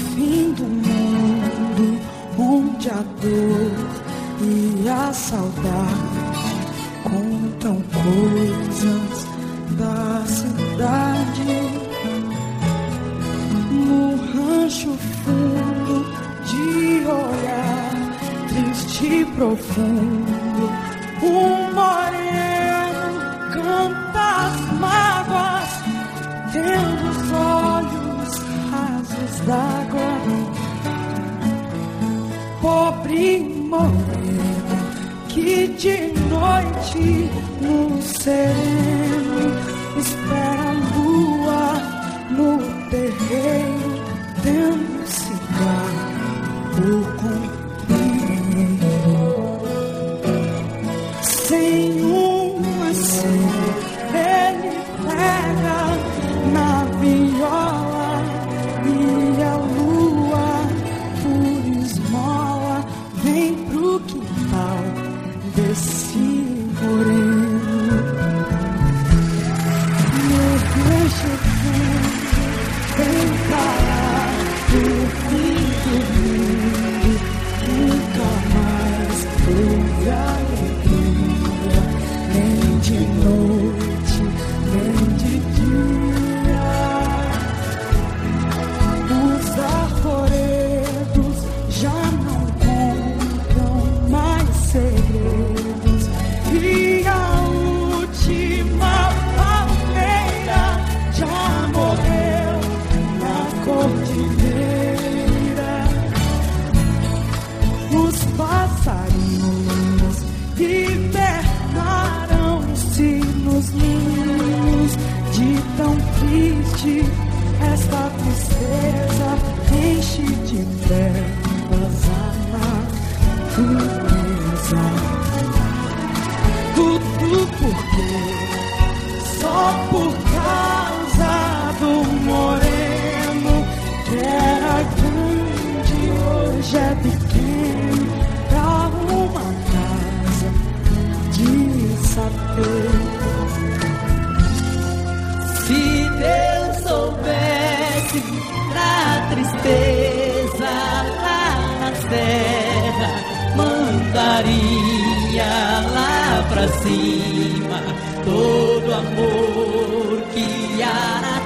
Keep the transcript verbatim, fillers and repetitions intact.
fim do mundo, onde a dor e a saudade contam coisas da cidade. No rancho fundo de olhar triste e profundo, um moreno canta as mágoas, tendo os olhos rasos d'água. Pobre moreno que de noite no sereno espera a lua no terreiro, tendo cigarro comprido. Sem uma cena ele pega na viola e a lua por esmola vem pro quintal desse moreno. No rancho fundo vem parar o fim do mundo, nunca mais houve alegria, nem de noite, nem de dia. Os arvoredos já não contam mais segredos, e a última palmeira já morreu na cordilheira. Os passarinhos hibernaram-se nos ninhos, de tão triste esta tristeza enche de pérolas a natureza. Tudo porque só por causa do moreno, que era grande, hoje é pequeno, pra uma casa de saber. Se Deus soubesse da tristeza lá na serra, mandaria lá pra cima todo amor que há na